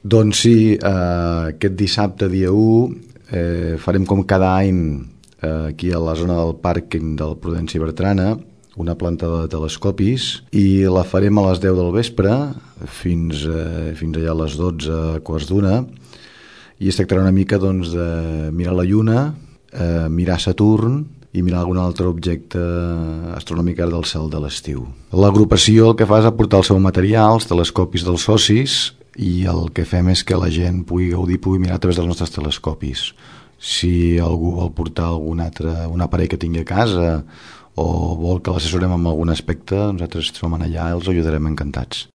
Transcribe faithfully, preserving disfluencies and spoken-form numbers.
Doncs sí, eh, aquest dissabte, dia u, eh, farem com cada any eh, aquí a la zona del pàrquing del Prudenci Bertrana una planta de telescopis i la farem a les deu del vespre fins, eh, fins allà a les dotze, quarts d'una, i es tractarà una mica doncs, de mirar la Lluna, eh, mirar Saturn i mirar algun altre objecte astronòmic del cel de l'estiu. L'agrupació el que fa és aportar el seu material, els telescopis dels socis, i el que fem és que la gent pugui gaudir, pugui mirar a través dels nostres telescopis. Si algú vol portar algun altre, un aparell que tingui a casa o vol que l'assessorem en algun aspecte, nosaltres som allà i els ajudarem encantats.